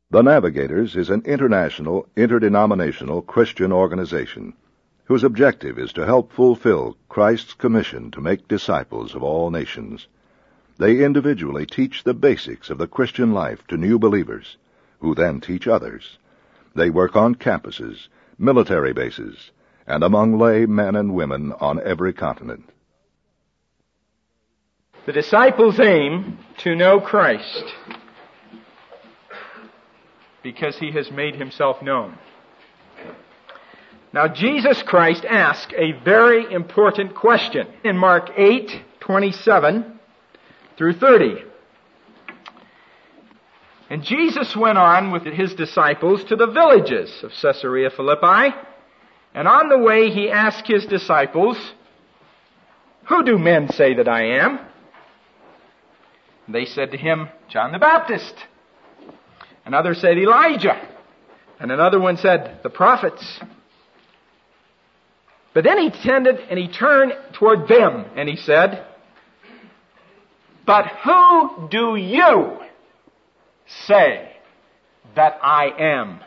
The Navigators is an international, interdenominational Christian organization whose objective is to help fulfill Christ's commission to make disciples of all nations. They individually teach the basics of the Christian life to new believers, who then teach others. They work on campuses, military bases, and among lay men and women on every continent. The disciples aim to know Christ because he has made himself known. Now, Jesus Christ asked a very important question in Mark 8:27 through 30. And Jesus went on with his disciples to the villages of Caesarea Philippi, and on the way he asked his disciples, "Who do men say that I am?" And they said to him, "John the Baptist." Another said, "Elijah." And another one said, "The prophets." But then he turned toward them and he said, "But who do you say that I am?"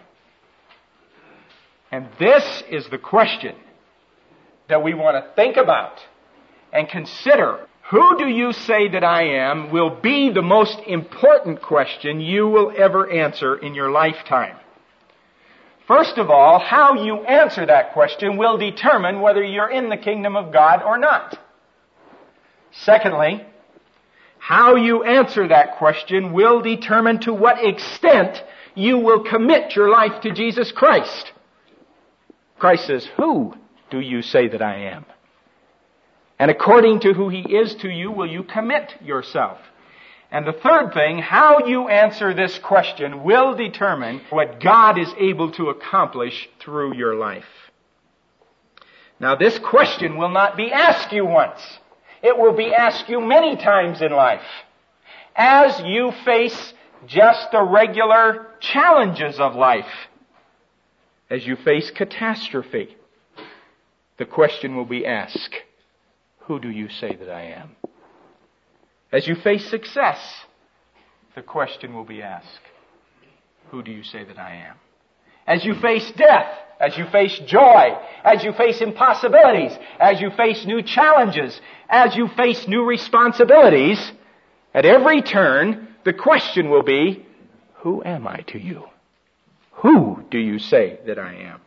And this is the question that we want to think about and consider. Who do you say that I am will be the most important question you will ever answer in your lifetime. First of all, how you answer that question will determine whether you're in the kingdom of God or not. Secondly, how you answer that question will determine to what extent you will commit your life to Jesus Christ. Christ says, "Who do you say that I am?" And according to who he is to you, will you commit yourself? And the third thing, how you answer this question will determine what God is able to accomplish through your life. Now, this question will not be asked you once. It will be asked you many times in life. As you face just the regular challenges of life, as you face catastrophe, the question will be asked, "Who do you say that I am?" As you face success, the question will be asked, "Who do you say that I am?" As you face death, as you face joy, as you face impossibilities, as you face new challenges, as you face new responsibilities, at every turn, the question will be, "Who am I to you? Who do you say that I am?"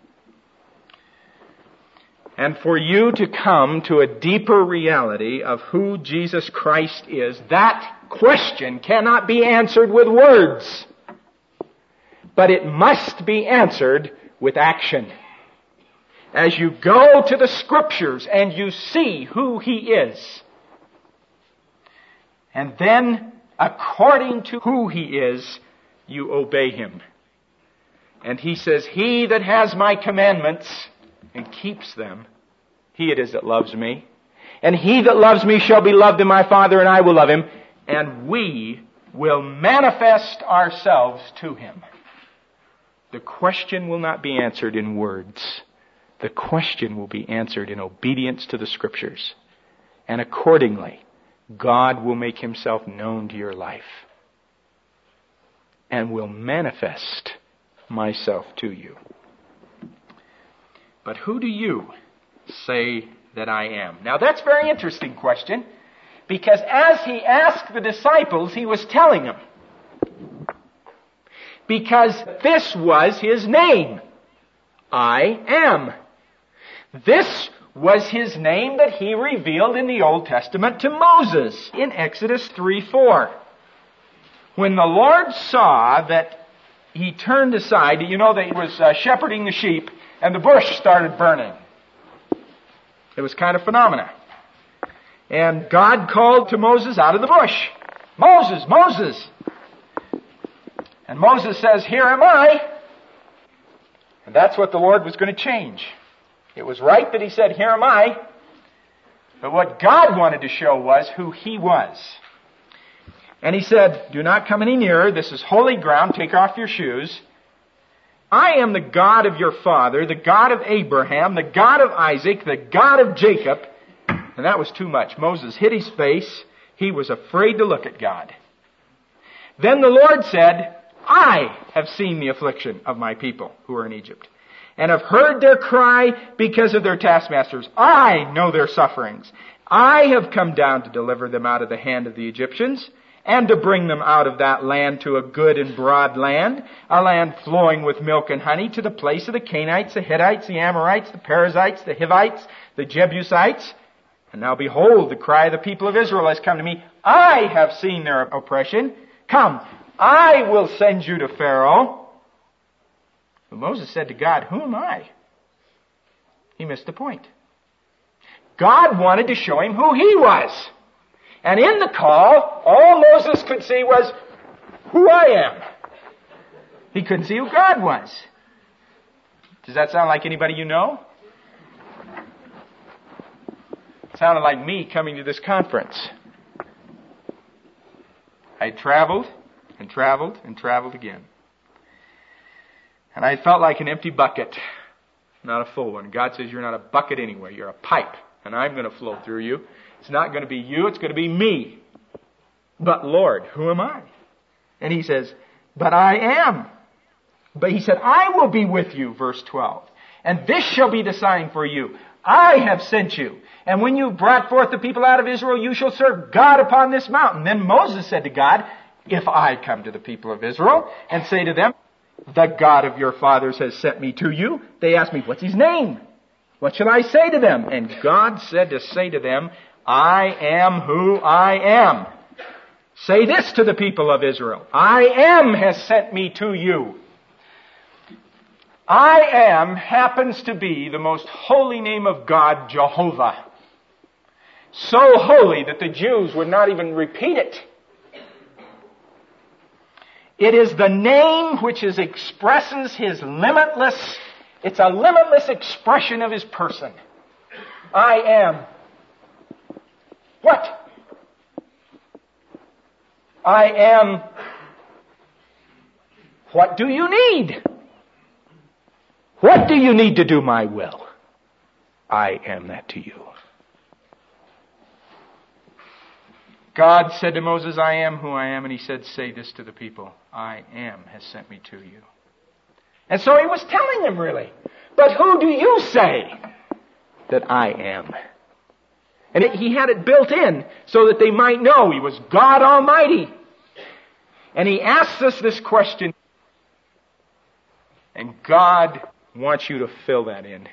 And for you to come to a deeper reality of who Jesus Christ is, that question cannot be answered with words, but it must be answered with action. As you go to the Scriptures and you see who he is, and then according to who he is, you obey him. And he says, "He that has my commandments and keeps them, he it is that loves me. And he that loves me shall be loved of my Father, and I will love him, and we will manifest ourselves to him." The question will not be answered in words. The question will be answered in obedience to the Scriptures. And accordingly, God will make himself known to your life and will manifest myself to you. But who do you say that I am? Now that's a very interesting question, because as he asked the disciples, he was telling them. Because this was his name. I am. This was his name that he revealed in the Old Testament to Moses in Exodus 3:4. When the Lord saw that he turned aside, you know that he was shepherding the sheep, and the bush started burning. It was kind of phenomena. And God called to Moses out of the bush, "Moses, Moses!" And Moses says, "Here am I." And that's what the Lord was going to change. It was right that he said, "Here am I." But what God wanted to show was who he was. And he said, "Do not come any nearer. This is holy ground. Take off your shoes. I am the God of your father, the God of Abraham, the God of Isaac, the God of Jacob." And that was too much. Moses hid his face. He was afraid to look at God. Then the Lord said, I have seen the affliction of my people who are in Egypt, and have heard their cry because of their taskmasters. I know their sufferings. I have come down to deliver them out of the hand of the Egyptians, and to bring them out of that land to a good and broad land, a land flowing with milk and honey, to the place of the Canaanites, the Hittites, the Amorites, the Perizzites, the Hivites, the Jebusites. And now behold, the cry of the people of Israel has come to me. I have seen their oppression. Come, I will send you to Pharaoh. But Moses said to God, who am I? He missed the point. God wanted to show him who he was. And in the call, all Moses could see was who I am. He couldn't see who God was. Does that sound like anybody you know? It sounded like me coming to this conference. I traveled and traveled and traveled again. And I felt like an empty bucket, not a full one. God says, you're not a bucket anyway. You're a pipe, and I'm going to flow through you. It's not going to be you, it's going to be me. But Lord, who am I? And he says, but I am. But he said, I will be with you, verse 12. And this shall be the sign for you. I have sent you. And when you brought forth the people out of Israel, you shall serve God upon this mountain. Then Moses said to God, if I come to the people of Israel and say to them, the God of your fathers has sent me to you, they ask me, what's his name? What shall I say to them? And God said to say to them, I am who I am. Say this to the people of Israel. I am has sent me to you. I am happens to be the most holy name of God, Jehovah. So holy that the Jews would not even repeat it. It is the name which expresses his limitless, it's a limitless expression of his person. I am. What? I am. What do you need? What do you need to do my will? I am that to you. God said to Moses, I am who I am, and he said, say this to the people, I am has sent me to you. And so he was telling them really, but who do you say that I am? And he had it built in so that they might know he was God Almighty. And he asks us this question, and God wants you to fill that in.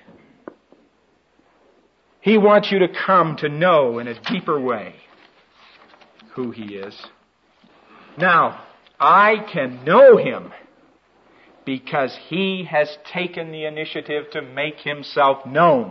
He wants you to come to know in a deeper way who he is. Now, I can know him because he has taken the initiative to make himself known.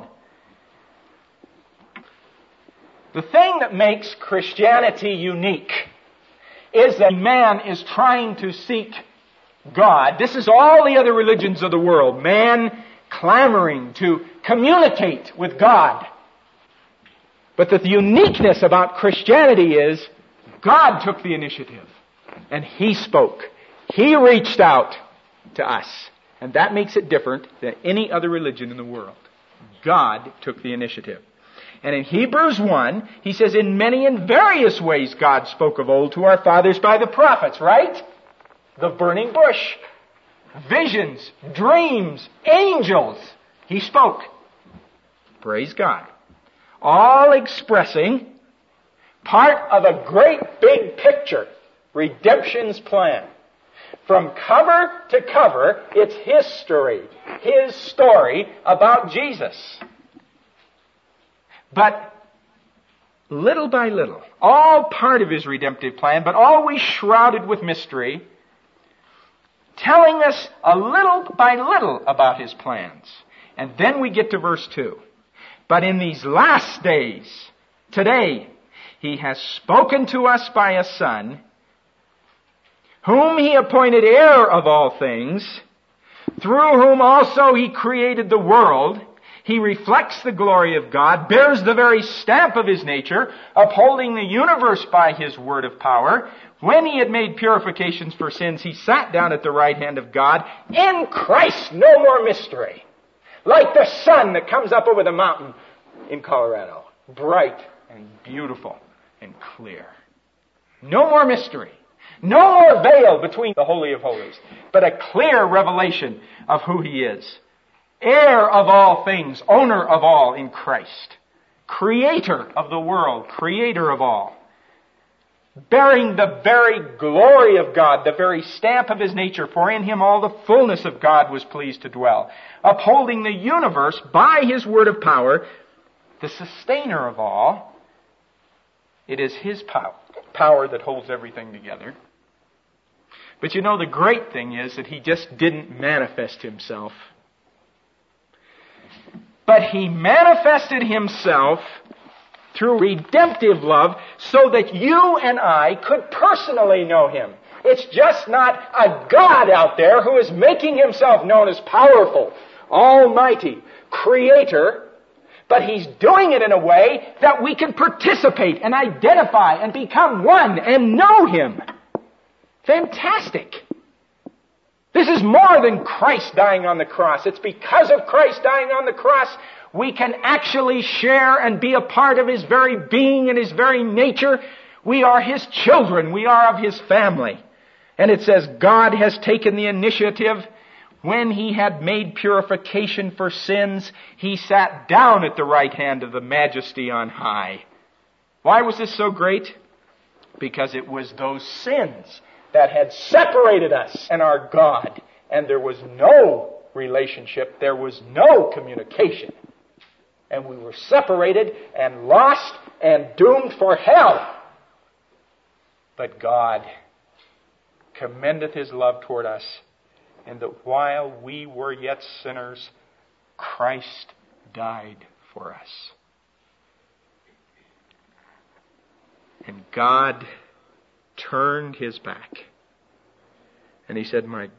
The thing that makes Christianity unique is that man is trying to seek God. This is all the other religions of the world. Man clamoring to communicate with God. But the uniqueness about Christianity is God took the initiative and he spoke. He reached out to us. And that makes it different than any other religion in the world. God took the initiative. And in Hebrews 1, he says, in many and various ways God spoke of old to our fathers by the prophets, right? The burning bush, visions, dreams, angels. He spoke. Praise God. All expressing part of a great big picture, redemption's plan. From cover to cover, it's his story about Jesus. But little by little, all part of his redemptive plan, but always shrouded with mystery, telling us a little by little about his plans. And then we get to verse 2. But in these last days, today, he has spoken to us by a Son, whom he appointed heir of all things, through whom also he created the world. He reflects the glory of God, bears the very stamp of his nature, upholding the universe by his word of power. When he had made purifications for sins, he sat down at the right hand of God. In Christ, no more mystery. Like the sun that comes up over the mountain in Colorado. Bright and beautiful and clear. No more mystery. No more veil between the Holy of Holies, but a clear revelation of who He is. Heir of all things, owner of all in Christ. Creator of the world, creator of all. Bearing the very glory of God, the very stamp of His nature, for in Him all the fullness of God was pleased to dwell. Upholding the universe by His word of power, the sustainer of all. It is His power that holds everything together. But you know, the great thing is that He just didn't manifest Himself. But He manifested Himself through redemptive love so that you and I could personally know Him. It's just not a God out there who is making Himself known as powerful, almighty, creator, but He's doing it in a way that we can participate and identify and become one and know Him. Fantastic. This is more than Christ dying on the cross. It's because of Christ dying on the cross we can actually share and be a part of His very being and His very nature. We are His children. We are of His family. And it says God has taken the initiative. When He had made purification for sins, He sat down at the right hand of the Majesty on high. Why was this so great? Because it was those sins that had separated us and our God. And there was no relationship. There was no communication. And we were separated and lost and doomed for hell. But God commendeth His love toward us, and that while we were yet sinners, Christ died for us. And God turned His back. And He said, my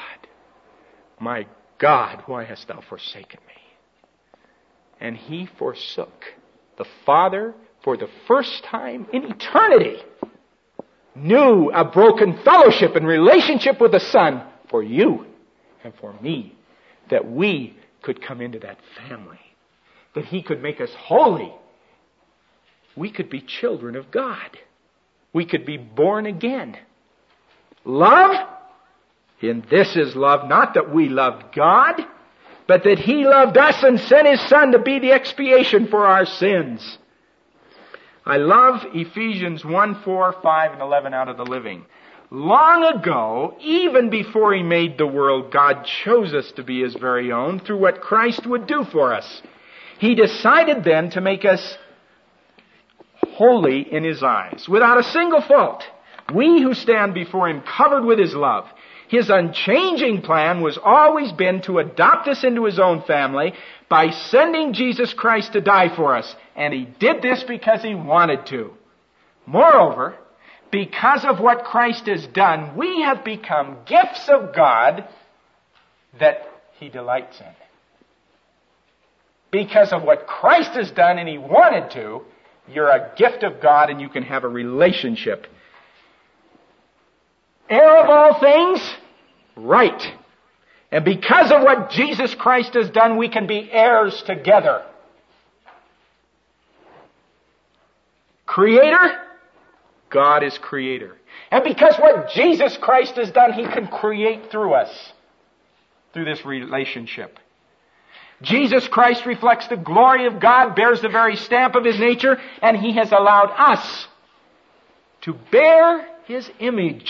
God, why hast thou forsaken me? And He forsook the Father for the first time in eternity. Knew a broken fellowship and relationship with the Son for you and for me, that we could come into that family, that He could make us holy. We could be children of God. We could be born again. Love? And this is love, not that we loved God, but that He loved us and sent His Son to be the expiation for our sins. I love Ephesians 1, 4, 5, and 11 out of the Living. Long ago, even before He made the world, God chose us to be His very own through what Christ would do for us. He decided then to make us holy in His eyes, without a single fault. We who stand before Him covered with His love. His unchanging plan was always been to adopt us into His own family by sending Jesus Christ to die for us. And He did this because He wanted to. Moreover, because of what Christ has done, we have become gifts of God that He delights in. Because of what Christ has done and He wanted to, you're a gift of God and you can have a relationship. Heir of all things? Right. And because of what Jesus Christ has done, we can be heirs together. Creator? God is creator. And because what Jesus Christ has done, He can create through us, through this relationship. Jesus Christ reflects the glory of God, bears the very stamp of His nature, and He has allowed us to bear His image.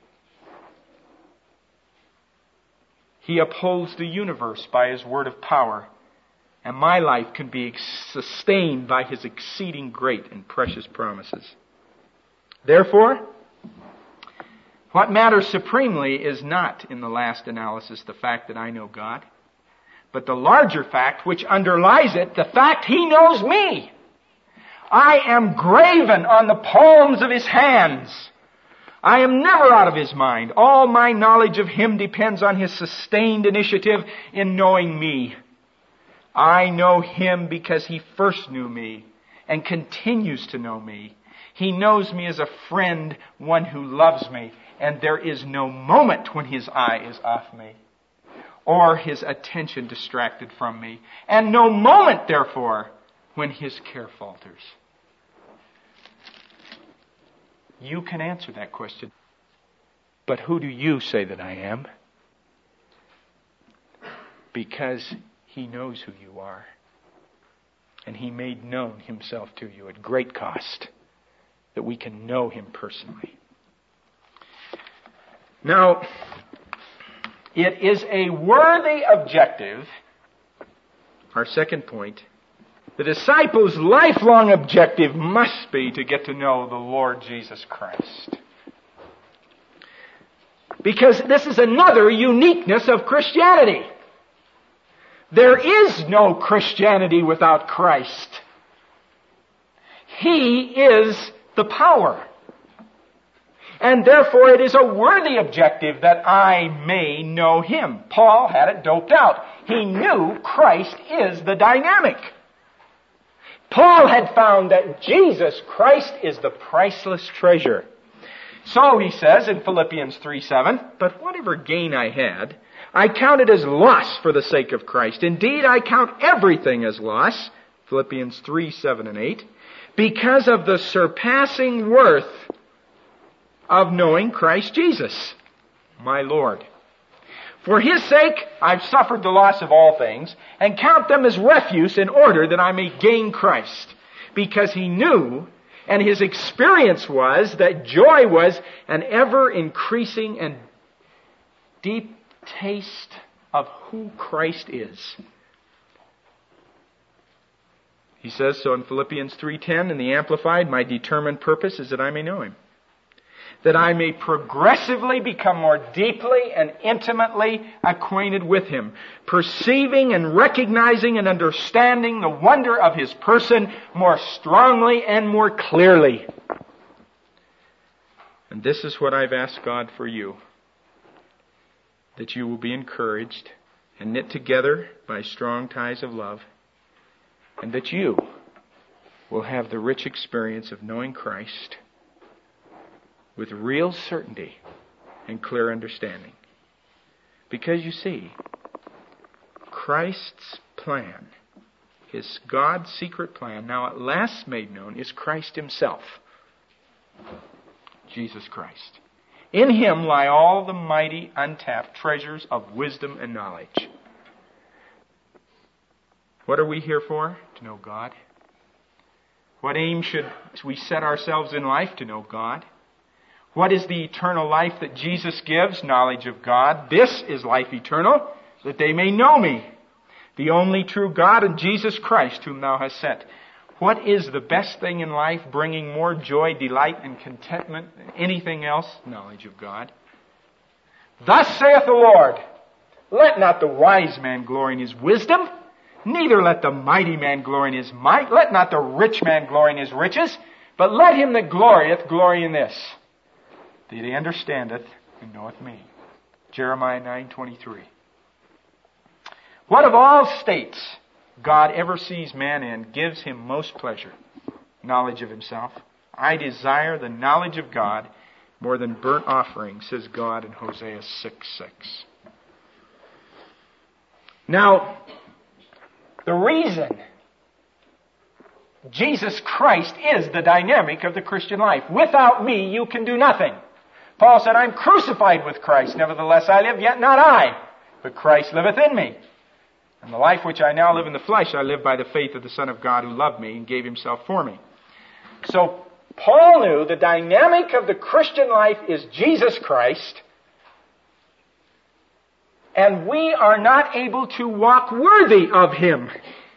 He upholds the universe by His word of power, and my life can be sustained by His exceeding great and precious promises. Therefore, what matters supremely is not, in the last analysis, the fact that I know God, but the larger fact which underlies it, the fact He knows me. I am graven on the palms of His hands. I am never out of His mind. All my knowledge of Him depends on His sustained initiative in knowing me. I know Him because He first knew me and continues to know me. He knows me as a friend, one who loves me, and there is no moment when His eye is off me or His attention distracted from me, and no moment, therefore, when His care falters. You can answer that question. But who do you say that I am? Because He knows who you are. And He made known Himself to you at great cost, that we can know Him personally. Now, it is a worthy objective, our second point. The disciples' lifelong objective must be to get to know the Lord Jesus Christ. Because this is another uniqueness of Christianity. There is no Christianity without Christ. He is the power. And therefore it is a worthy objective that I may know Him. Paul had it doped out. He knew Christ is the dynamic. Paul had found that Jesus Christ is the priceless treasure. So he says in Philippians 3:7, "But whatever gain I had, I count it as loss for the sake of Christ. Indeed, I count everything as loss," Philippians 3:7 and 8, "because of the surpassing worth of knowing Christ Jesus, my Lord. For His sake, I've suffered the loss of all things, and count them as refuse in order that I may gain Christ." Because he knew, and his experience was, that joy was an ever-increasing and deep taste of who Christ is. He says so in Philippians 3:10 in the Amplified, "My determined purpose is that I may know Him, that I may progressively become more deeply and intimately acquainted with Him, perceiving and recognizing and understanding the wonder of His person more strongly and more clearly." And this is what I've asked God for you, that you will be encouraged and knit together by strong ties of love, and that you will have the rich experience of knowing Christ with real certainty and clear understanding. Because you see, Christ's plan, His God's secret plan, now at last made known, is Christ Himself, Jesus Christ. In Him lie all the mighty, untapped treasures of wisdom and knowledge. What are we here for? To know God. What aim should we set ourselves in life? To know God. What is the eternal life that Jesus gives? Knowledge of God. This is life eternal, that they may know Me, the only true God, and Jesus Christ, whom Thou hast sent. What is the best thing in life, bringing more joy, delight, and contentment than anything else? Knowledge of God. "Thus saith the Lord, let not the wise man glory in his wisdom, neither let the mighty man glory in his might, let not the rich man glory in his riches, but let him that glorieth glory in this, that he understandeth and knoweth Me." Jeremiah 9:23. What of all states God ever sees man in gives Him most pleasure? Knowledge of Himself. "I desire the knowledge of God more than burnt offerings," says God in Hosea 6:6. Now, the reason Jesus Christ is the dynamic of the Christian life. Without Me, you can do nothing. Paul said, "I'm crucified with Christ. Nevertheless I live, yet not I, but Christ liveth in me. And the life which I now live in the flesh, I live by the faith of the Son of God who loved me and gave Himself for me." So, Paul knew the dynamic of the Christian life is Jesus Christ, and we are not able to walk worthy of Him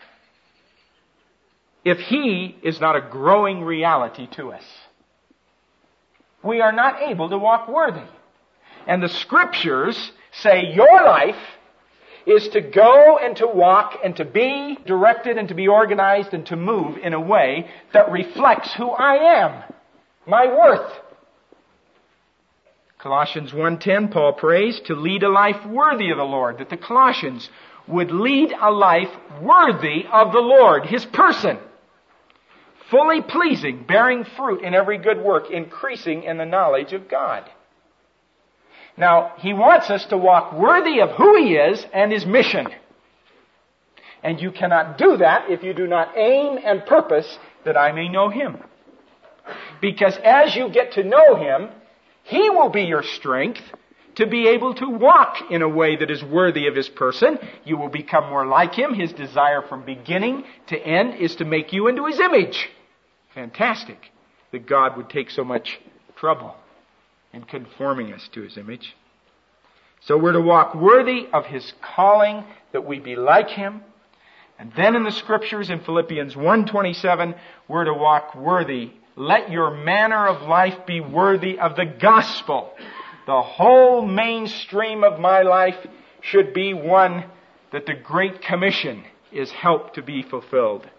if He is not a growing reality to us. We are not able to walk worthy. And the Scriptures say your life is to go and to walk and to be directed and to be organized and to move in a way that reflects who I am, my worth. Colossians 1:10, Paul prays to lead a life worthy of the Lord, that the Colossians would lead a life worthy of the Lord, His person, fully pleasing, bearing fruit in every good work, increasing in the knowledge of God. Now, He wants us to walk worthy of who He is and His mission. And you cannot do that if you do not aim and purpose that I may know Him. Because as you get to know Him, He will be your strength to be able to walk in a way that is worthy of His person. You will become more like Him. His desire from beginning to end is to make you into His image. Fantastic that God would take so much trouble in conforming us to His image. So we're to walk worthy of His calling, that we be like Him. And then in the Scriptures, in Philippians 1:27, we're to walk worthy. Let your manner of life be worthy of the gospel. The whole mainstream of my life should be one that the Great Commission is helped to be fulfilled.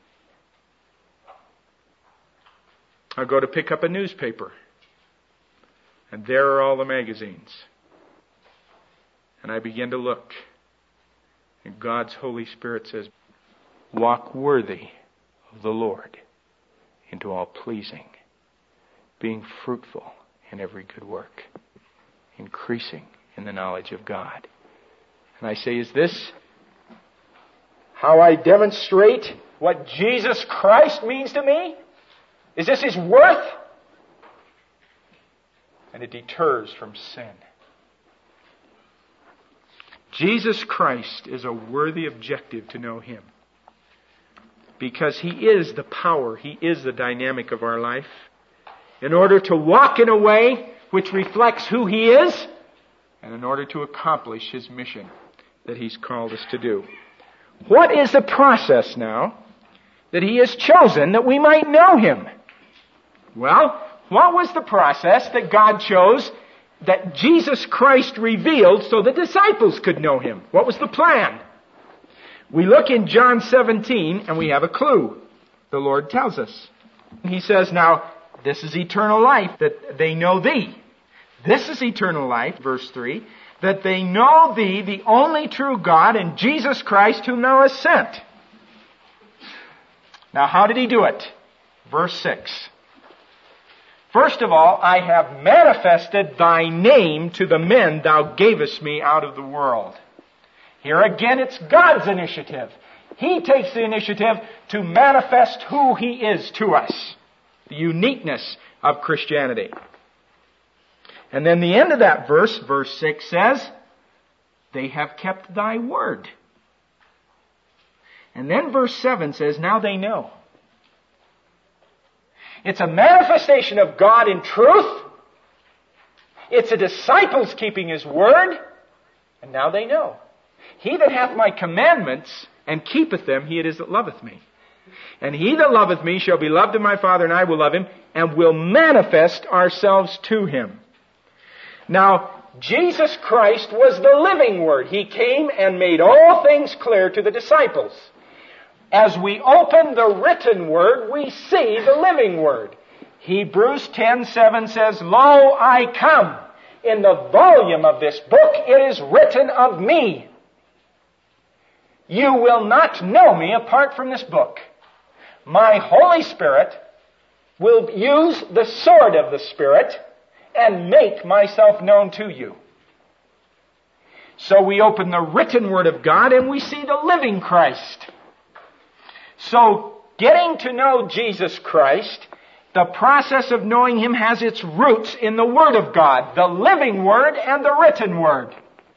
I go to pick up a newspaper, and there are all the magazines. And I begin to look, and God's Holy Spirit says, walk worthy of the Lord into all pleasing, being fruitful in every good work, increasing in the knowledge of God. And I say, is this how I demonstrate what Jesus Christ means to me? Is this His worth? And it deters from sin. Jesus Christ is a worthy objective to know Him, because He is the power, He is the dynamic of our life. In order to walk in a way which reflects who He is, and in order to accomplish His mission that He's called us to do. What is the process now that He has chosen that we might know Him? Well, what was the process that God chose, that Jesus Christ revealed so the disciples could know Him? What was the plan? We look in John 17 and we have a clue. The Lord tells us. He says, now, this is eternal life, that they know Thee. This is eternal life, verse 3, that they know Thee, the only true God, and Jesus Christ whom Thou hast sent. Now, how did He do it? Verse 6. First of all, I have manifested Thy name to the men Thou gavest me out of the world. Here again, it's God's initiative. He takes the initiative to manifest who He is to us. The uniqueness of Christianity. And then the end of that verse, verse 6 says, they have kept Thy word. And then verse 7 says, now they know. It's a manifestation of God in truth. It's a disciples keeping His word. And now they know. He that hath my commandments and keepeth them, he it is that loveth me. And he that loveth me shall be loved of my Father, and I will love him, and will manifest ourselves to him. Now, Jesus Christ was the living Word. He came and made all things clear to the disciples. As we open the written Word, we see the living Word. Hebrews 10:7 says, Lo, I come. In the volume of this book it is written of me. You will not know me apart from this book. My Holy Spirit will use the sword of the Spirit and make myself known to you. So we open the written Word of God and we see the living Christ. So getting to know Jesus Christ, the process of knowing Him has its roots in the Word of God, the living Word and the written Word.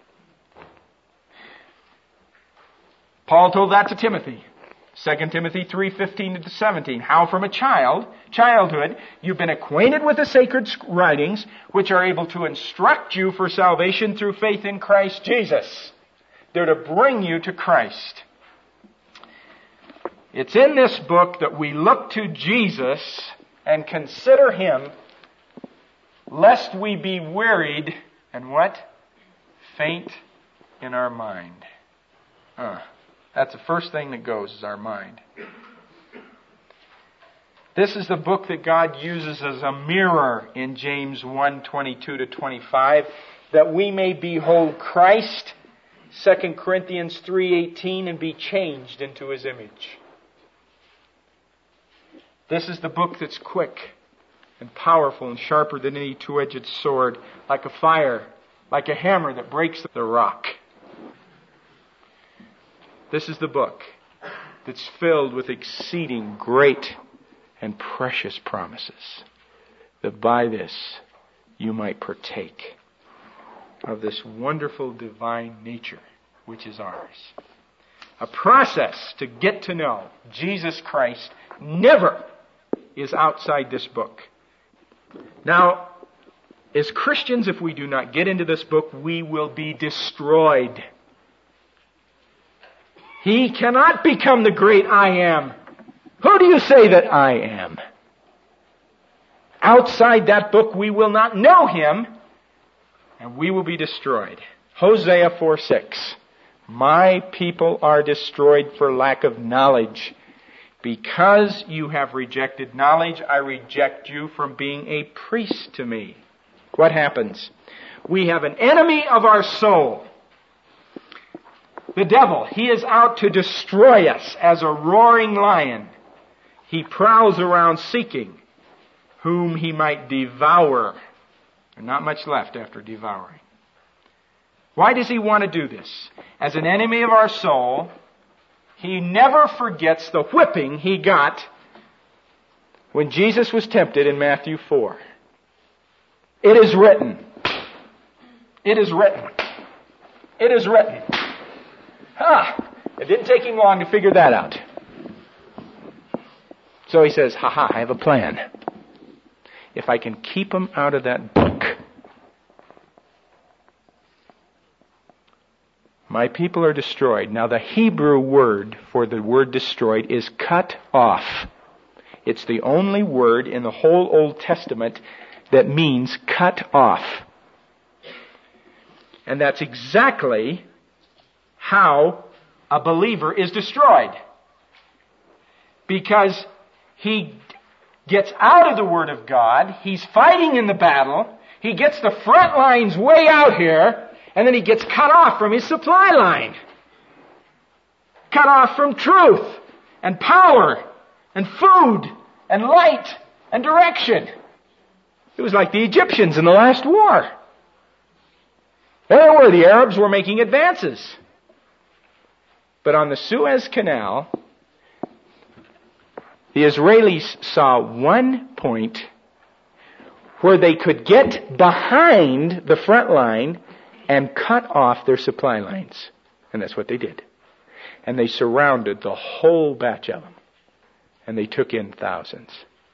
Paul told that to Timothy. 2 Timothy 3:15-17. How from a childhood, you've been acquainted with the sacred writings, which are able to instruct you for salvation through faith in Christ Jesus. They're to bring you to Christ. It's in this book that we look to Jesus and consider Him, lest we be wearied and what? Faint in our mind. That's the first thing that goes, is our mind. This is the book that God uses as a mirror in James 1:22-25, that we may behold Christ, 2 Corinthians 3:18, and be changed into His image. This is the book that's quick and powerful and sharper than any two-edged sword, like a fire, like a hammer that breaks the rock. This is the book that's filled with exceeding great and precious promises, that by this you might partake of this wonderful divine nature which is ours. A process to get to know Jesus Christ never is outside this book. Now, as Christians, if we do not get into this book, we will be destroyed. He cannot become the great I am. Who do you say that I am? Outside that book, we will not know Him, and we will be destroyed. Hosea 4:6. My people are destroyed for lack of knowledge. Because you have rejected knowledge, I reject you from being a priest to me. What happens? We have an enemy of our soul. The devil, he is out to destroy us as a roaring lion. He prowls around seeking whom he might devour. There's not much left after devouring. Why does he want to do this? As an enemy of our soul, he never forgets the whipping he got when Jesus was tempted in Matthew 4. It is written. It is written. It is written. It didn't take him long to figure that out. So he says, I have a plan. If I can keep him out of that book, my people are destroyed. Now the Hebrew word for the word destroyed is cut off. It's the only word in the whole Old Testament that means cut off. And that's exactly how a believer is destroyed. Because he gets out of the Word of God, he's fighting in the battle, he gets the front lines way out here, and then he gets cut off from his supply line. Cut off from truth, and power, and food, and light, and direction. It was like the Egyptians in the last war. There were the Arabs were making advances. But on the Suez Canal, the Israelis saw one point where they could get behind the front line and cut off their supply lines. And that's what they did. And they surrounded the whole batch of them. And they took in thousands.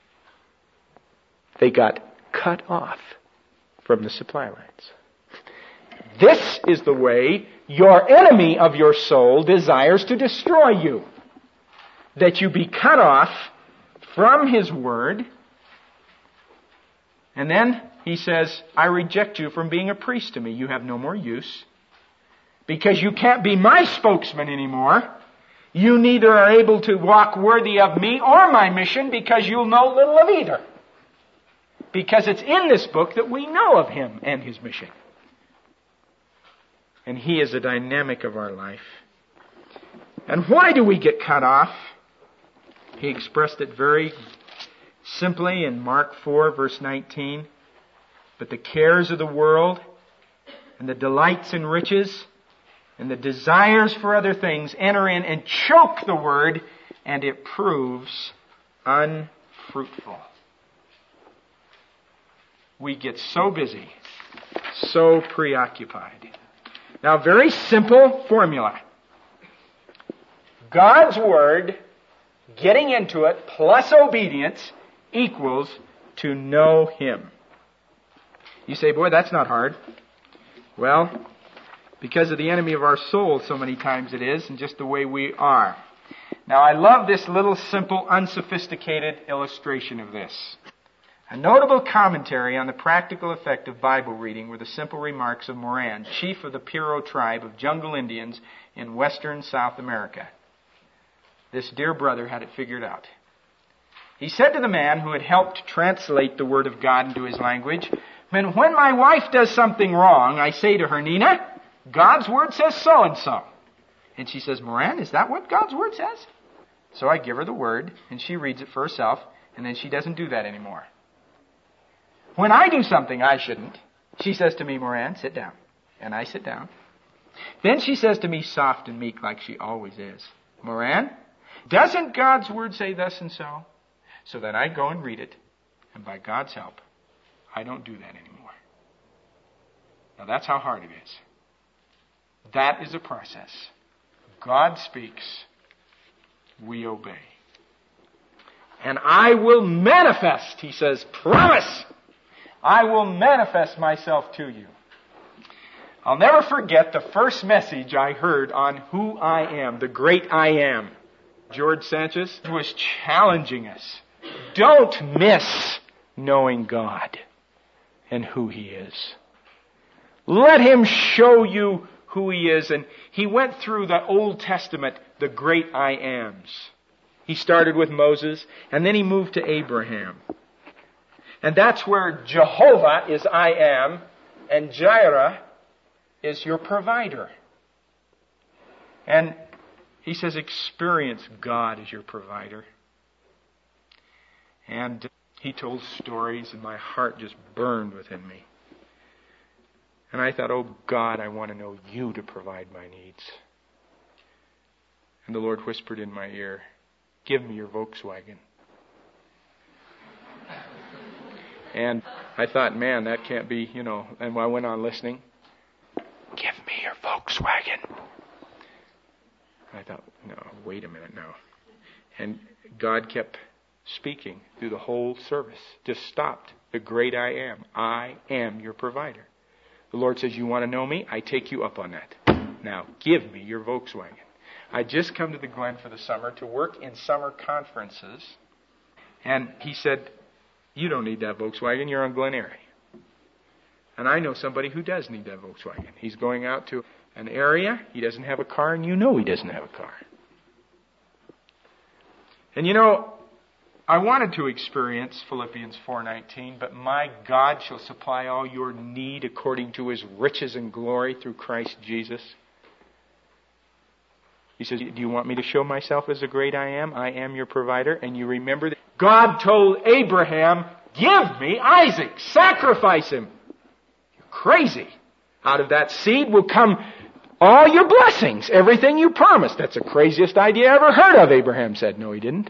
They got cut off from the supply lines. This is the way your enemy of your soul desires to destroy you. That you be cut off from His Word. And then He says, I reject you from being a priest to me. You have no more use. Because you can't be my spokesman anymore. You neither are able to walk worthy of me or my mission because you'll know little of either. Because it's in this book that we know of Him and His mission. And He is the dynamic of our life. And why do we get cut off? He expressed it very simply in Mark 4, verse 19. But the cares of the world and the delights in riches and the desires for other things enter in and choke the word, and it proves unfruitful. We get so busy, so preoccupied. Now, very simple formula. God's Word, getting into it, plus obedience, equals to know Him. You say, boy, that's not hard. Well, because of the enemy of our soul so many times it is, and just the way we are. Now, I love this little simple, unsophisticated illustration of this. A notable commentary on the practical effect of Bible reading were the simple remarks of Moran, chief of the Piro tribe of jungle Indians in western South America. This dear brother had it figured out. He said to the man who had helped translate the Word of God into his language, when my wife does something wrong, I say to her, Nina, God's Word says so and so. And she says, Moran, is that what God's Word says? So I give her the Word, and she reads it for herself, and then she doesn't do that anymore. When I do something I shouldn't, she says to me, Moran, sit down. And I sit down. Then she says to me, soft and meek like she always is, Moran, doesn't God's Word say thus and so? So then I go and read it, and by God's help, I don't do that anymore. Now that's how hard it is. That is a process. God speaks, we obey. And I will manifest, he says, promise, I will manifest myself to you. I'll never forget the first message I heard on who I am, the great I am. George Sanchez was challenging us. Don't miss knowing God and who He is. Let Him show you who He is. And he went through the Old Testament, the great I ams. He started with Moses, and then he moved to Abraham. And that's where Jehovah is I am, and Jireh is your provider. And he says, experience God as your provider. And he told stories, and my heart just burned within me. And I thought, oh God, I want to know you to provide my needs. And the Lord whispered in my ear, give me your Volkswagen. And I thought, man, that can't be, And I went on listening. Give me your Volkswagen. I thought, no, wait a minute now. And God kept speaking through the whole service. Just stopped. The great I am. I am your provider. The Lord says, you want to know me? I take you up on that. Now, give me your Volkswagen. I just come to the Glen for the summer to work in summer conferences. And he said, you don't need that Volkswagen. You're on Glen Eyrie. And I know somebody who does need that Volkswagen. He's going out to an area. He doesn't have a car, and you know he doesn't have a car. And I wanted to experience Philippians 4:19, but my God shall supply all your need according to His riches and glory through Christ Jesus. He says, do you want me to show myself as the great I am? I am your provider. And you remember that God told Abraham, give me Isaac, sacrifice him. You're crazy. Out of that seed will come all your blessings, everything you promised. That's the craziest idea I ever heard of, Abraham said. No, he didn't.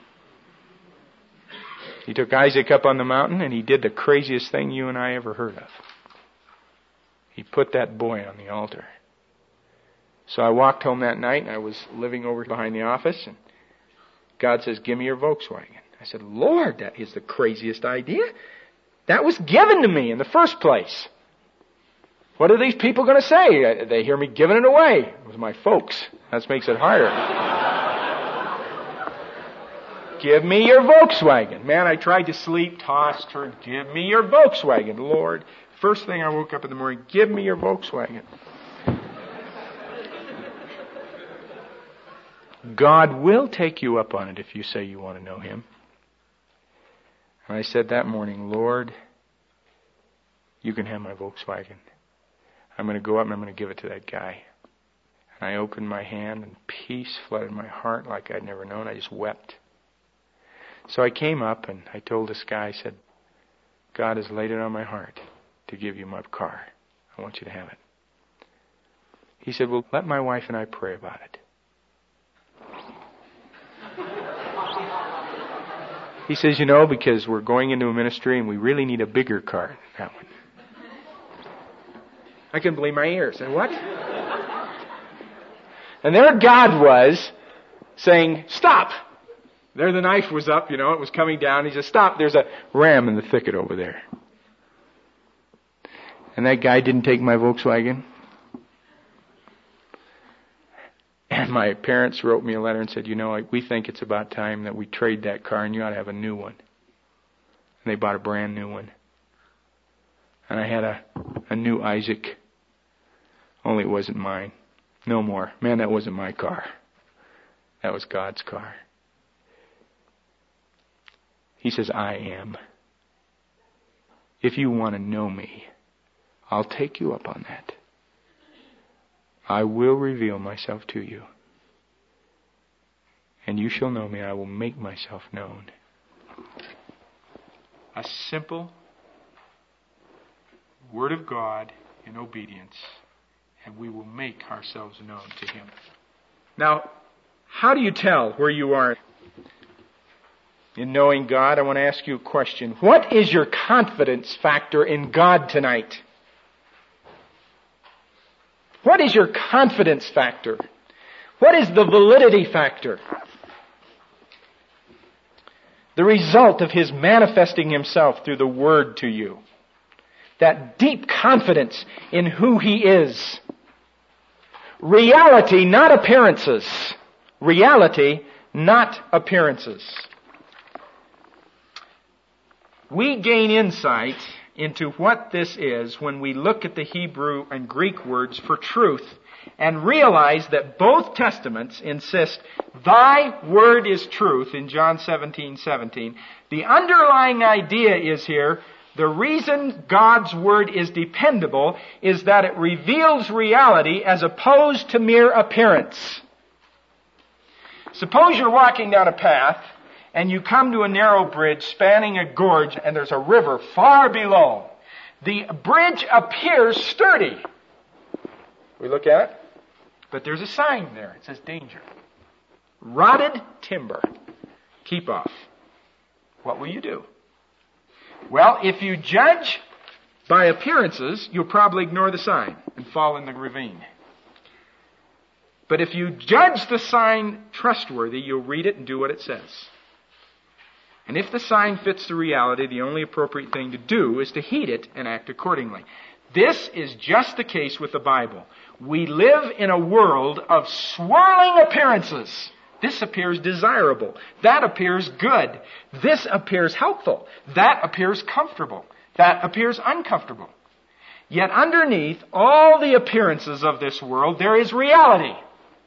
He took Isaac up on the mountain and he did the craziest thing you and I ever heard of. He put that boy on the altar. So I walked home that night and I was living over behind the office and God says, give me your Volkswagen. I said, Lord, that is the craziest idea. That was given to me in the first place. What are these people going to say? They hear me giving it away. It was my folks. That makes it harder. Give me your Volkswagen. Man, I tried to sleep, tossed, turned. Give me your Volkswagen, Lord. First thing I woke up in the morning, give me your Volkswagen. God will take you up on it if you say you want to know Him. And I said that morning, Lord, you can have my Volkswagen. I'm going to go up and I'm going to give it to that guy. And I opened my hand and peace flooded my heart like I'd never known. I just wept. So I came up and I told this guy, I said, God has laid it on my heart to give you my car. I want you to have it. He said, well, let my wife and I pray about it. He says, because we're going into a ministry and we really need a bigger car than that one. I couldn't believe my ears. I said, what? And there God was saying, stop. There the knife was up, it was coming down. He said, stop, there's a ram in the thicket over there. And that guy didn't take my Volkswagen. And my parents wrote me a letter and said, we think it's about time that we trade that car and you ought to have a new one. And they bought a brand new one. And I had a new Isaac. Only it wasn't mine. No more. Man, that wasn't my car. That was God's car. He says, I am. If you want to know me, I'll take you up on that. I will reveal myself to you. And you shall know me. I will make myself known. A simple Word of God in obedience. And we will make ourselves known to Him. Now, how do you tell where you are in knowing God? I want to ask you a question. What is your confidence factor in God tonight? What is your confidence factor? What is the validity factor? The result of His manifesting Himself through the Word to you. That deep confidence in who He is. Reality, not appearances. Reality, not appearances. We gain insight into what this is when we look at the Hebrew and Greek words for truth and realize that both Testaments insist, Thy word is truth in John 17:17. The underlying idea is here, the reason God's word is dependable is that it reveals reality as opposed to mere appearance. Suppose you're walking down a path and you come to a narrow bridge spanning a gorge and there's a river far below. The bridge appears sturdy. We look at it, but there's a sign there. It says danger. Rotted timber. Keep off. What will you do? Well, if you judge by appearances, you'll probably ignore the sign and fall in the ravine. But if you judge the sign trustworthy, you'll read it and do what it says. And if the sign fits the reality, the only appropriate thing to do is to heed it and act accordingly. This is just the case with the Bible. We live in a world of swirling appearances. This appears desirable. That appears good. This appears helpful. That appears comfortable. That appears uncomfortable. Yet underneath all the appearances of this world, there is reality.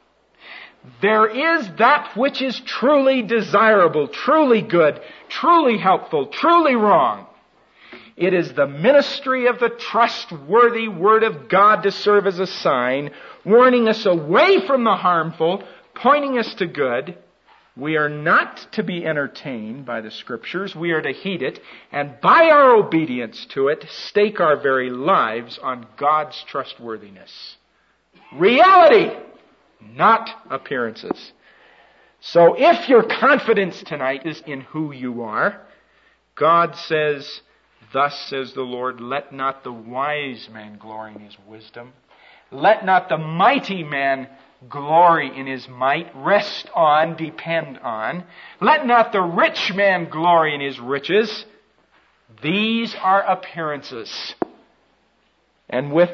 There is that which is truly desirable, truly good, truly helpful, truly wrong. It is the ministry of the trustworthy Word of God to serve as a sign, warning us away from the harmful, pointing us to good. We are not to be entertained by the Scriptures. We are to heed it, and by our obedience to it, stake our very lives on God's trustworthiness. Reality, not appearances. So if your confidence tonight is in who you are, God says, Thus says the Lord, let not the wise man glory in his wisdom. Let not the mighty man glory in his might. Rest on, depend on. Let not the rich man glory in his riches. These are appearances. And with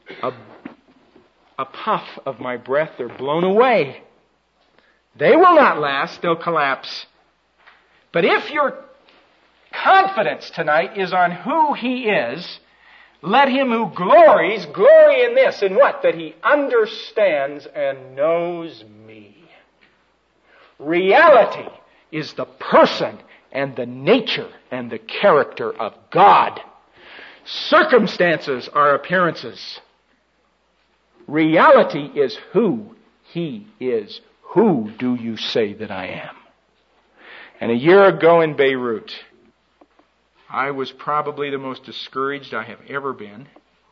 a puff of my breath, they're blown away. They will not last, they'll collapse. But if your confidence tonight is on who He is, let him who glories, glory in this. In what? That he understands and knows me. Reality is the person and the nature and the character of God. Circumstances are appearances. Reality is who He is. Who do you say that I am? And a year ago in Beirut, I was probably the most discouraged I have ever been.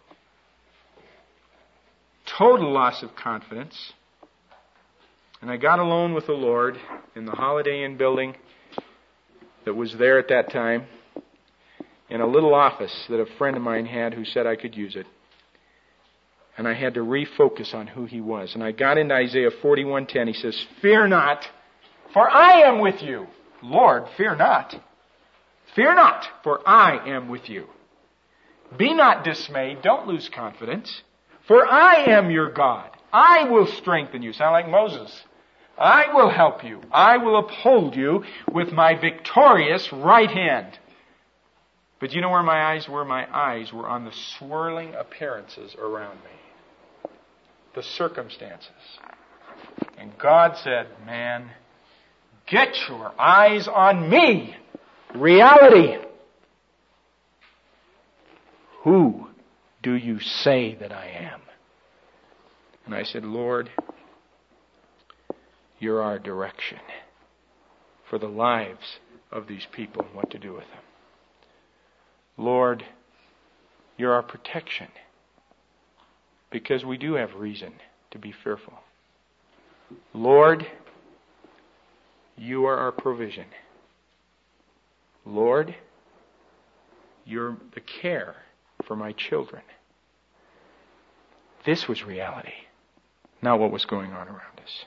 Total loss of confidence. And I got alone with the Lord in the Holiday Inn building that was there at that time, in a little office that a friend of mine had who said I could use it. And I had to refocus on who He was. And I got into Isaiah 41:10. He says, Fear not, for I am with you. Lord, fear not. Fear not, for I am with you. Be not dismayed. Don't lose confidence. For I am your God. I will strengthen you. Sound like Moses. I will help you. I will uphold you with my victorious right hand. But you know where my eyes were? My eyes were on the swirling appearances around me. The circumstances. And God said, man, get your eyes on me. Reality. Who do you say that I am? And I said, Lord, You're our direction for the lives of these people and what to do with them. Lord, You're our protection because we do have reason to be fearful. Lord, You are our provision. Lord, You're the care for my children. This was reality, not what was going on around us.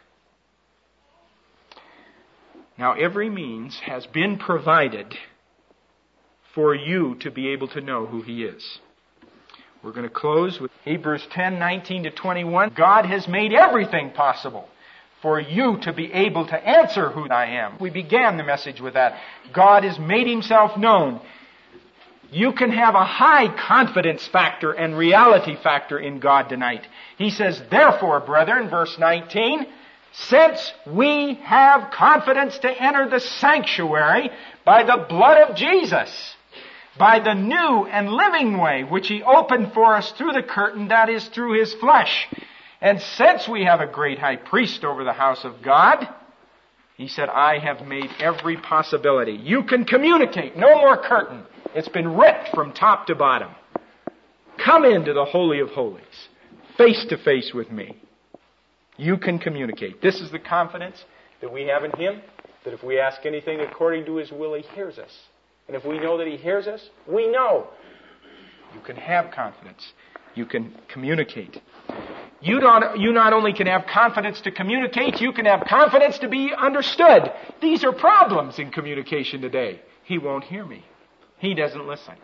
Now, every means has been provided for you to be able to know who He is. We're going to close with Hebrews 10:19-21. God has made everything possible for you to be able to answer who I am. We began the message with that. God has made Himself known. You can have a high confidence factor and reality factor in God tonight. He says, therefore, brethren, verse 19, since we have confidence to enter the sanctuary by the blood of Jesus, by the new and living way which He opened for us through the curtain, that is, through His flesh. And since we have a great high priest over the house of God, He said, I have made every possibility. You can communicate. No more curtain. It's been ripped from top to bottom. Come into the Holy of Holies, face to face with me. You can communicate. This is the confidence that we have in Him, that if we ask anything according to His will, He hears us. And if we know that He hears us, we know. You can have confidence. You can communicate. You not only can have confidence to communicate, you can have confidence to be understood. These are problems in communication today. He won't hear me. He doesn't listen.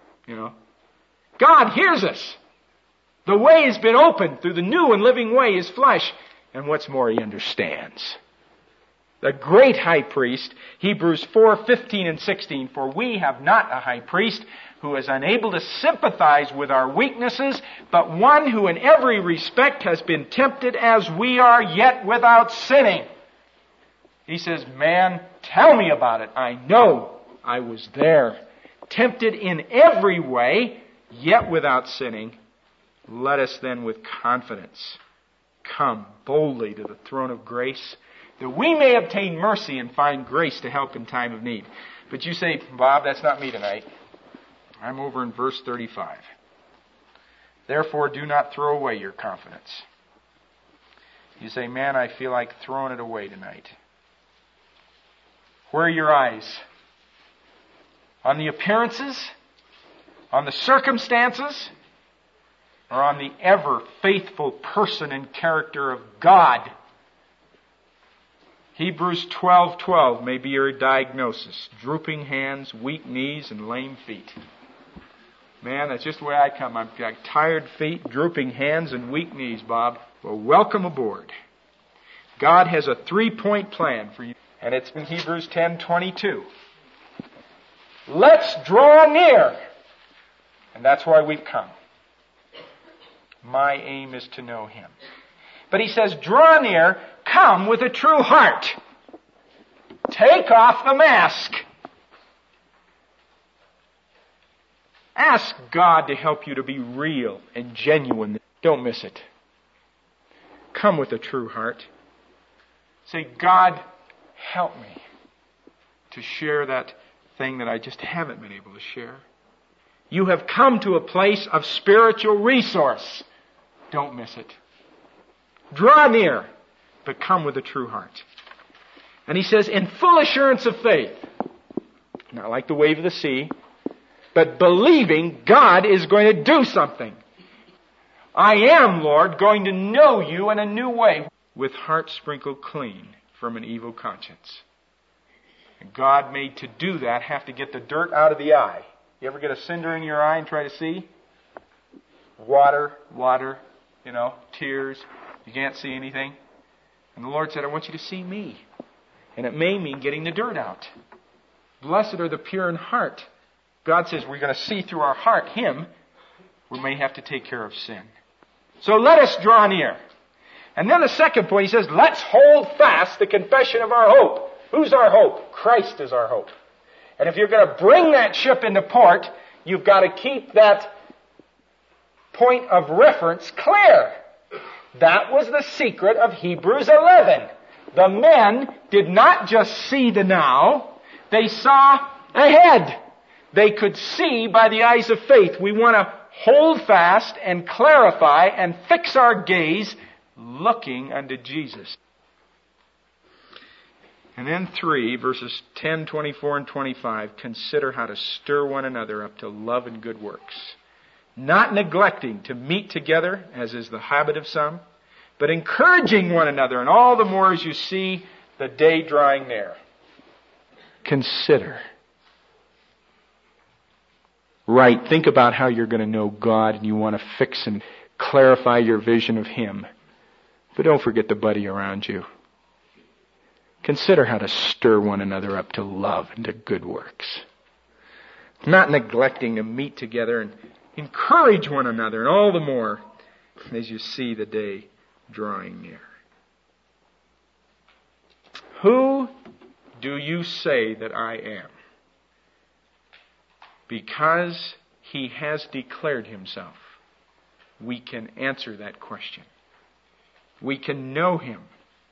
God hears us. The way has been opened through the new and living way, His flesh. And what's more, He understands. The great high priest, Hebrews 4:15 and 16, for we have not a high priest who is unable to sympathize with our weaknesses, but one who in every respect has been tempted as we are, yet without sinning. He says, man, tell me about it. I know I was there. Tempted in every way, yet without sinning. Let us then with confidence come boldly to the throne of grace, that we may obtain mercy and find grace to help in time of need. But you say, Bob, that's not me tonight. I'm over in verse 35. Therefore, do not throw away your confidence. You say, man, I feel like throwing it away tonight. Where are your eyes? On the appearances? On the circumstances? Or on the ever faithful person and character of God? Hebrews 12:12 may be your diagnosis. Drooping hands, weak knees, and lame feet. Man, that's just the way I come. I've got tired feet, drooping hands, and weak knees, Bob. Well, welcome aboard. God has a 3-point plan for you. And it's in Hebrews 10:22. Let's draw near. And that's why we've come. My aim is to know Him. But He says, draw near, come with a true heart. Take off the mask. Ask God to help you to be real and genuine. Don't miss it. Come with a true heart. Say, God, help me to share that thing that I just haven't been able to share. You have come to a place of spiritual resource. Don't miss it. Draw near, but come with a true heart. And He says, in full assurance of faith, not like the wave of the sea, but believing God is going to do something. I am, Lord, going to know You in a new way, with heart sprinkled clean from an evil conscience. And God made to do that have to get the dirt out of the eye. You ever get a cinder in your eye and try to see? Water, tears. You can't see anything. And the Lord said, I want you to see Me. And it may mean getting the dirt out. Blessed are the pure in heart. God says we're going to see through our heart Him. We may have to take care of sin. So let us draw near. And then the second point, He says, let's hold fast the confession of our hope. Who's our hope? Christ is our hope. And if you're going to bring that ship into port, you've got to keep that point of reference clear. That was the secret of Hebrews 11. The men did not just see the now, they saw ahead. They could see by the eyes of faith. We want to hold fast and clarify and fix our gaze looking unto Jesus. And then 3, verses 10, 24, and 25, consider how to stir one another up to love and good works, not neglecting to meet together, as is the habit of some, but encouraging one another, and all the more as you see the day drawing near. Consider. Right, think about how you're going to know God, and you want to fix and clarify your vision of Him. But don't forget the buddy around you. Consider how to stir one another up to love and to good works. Not neglecting to meet together, and encourage one another, and all the more as you see the day drawing near. Who do you say that I am? Because He has declared Himself, we can answer that question. We can know Him.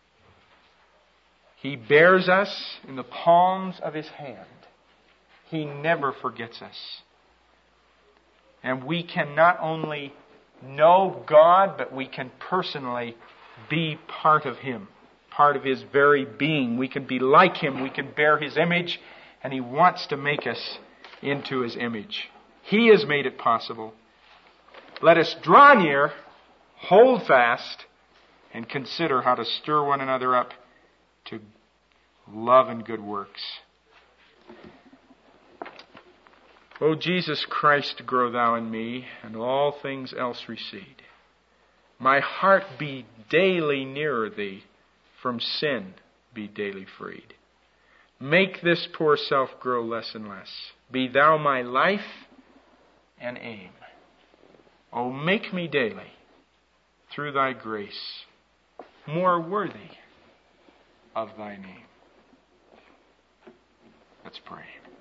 He bears us in the palms of His hand. He never forgets us. And we can not only know God, but we can personally be part of Him, part of His very being. We can be like Him. We can bear His image, and He wants to make us into His image. He has made it possible. Let us draw near, hold fast, and consider how to stir one another up to love and good works. O Jesus Christ, grow Thou in me, and all things else recede. My heart be daily nearer Thee, from sin be daily freed. Make this poor self grow less and less. Be Thou my life and aim. O make me daily, through Thy grace, more worthy of Thy name. Let's pray.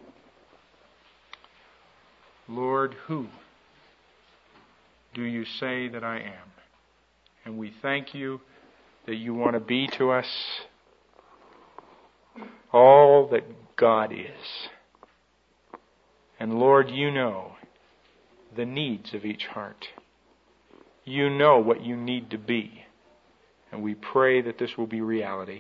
Lord, who do you say that I am? And we thank You that You want to be to us all that God is. And Lord, You know the needs of each heart. You know what you need to be. And we pray that this will be reality.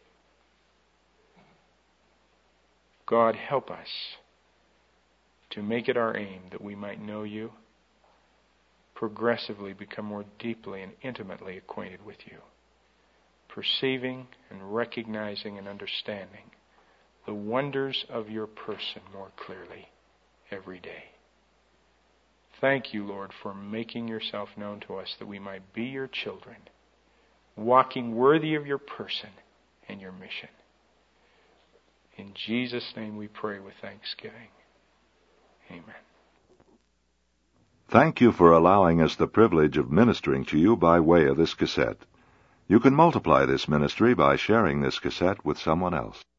God, help us to make it our aim that we might know You, progressively become more deeply and intimately acquainted with You, perceiving and recognizing and understanding the wonders of Your person more clearly every day. Thank You, Lord, for making Yourself known to us that we might be Your children, walking worthy of Your person and Your mission. In Jesus' name we pray with thanksgiving. Amen. Thank you for allowing us the privilege of ministering to you by way of this cassette. You can multiply this ministry by sharing this cassette with someone else.